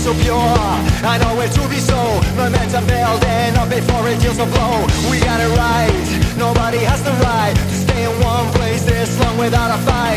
so pure. I know it to be so. Momentum building up before it deals a blow. We got it right. Nobody has the right to stay in one place this long without a fight.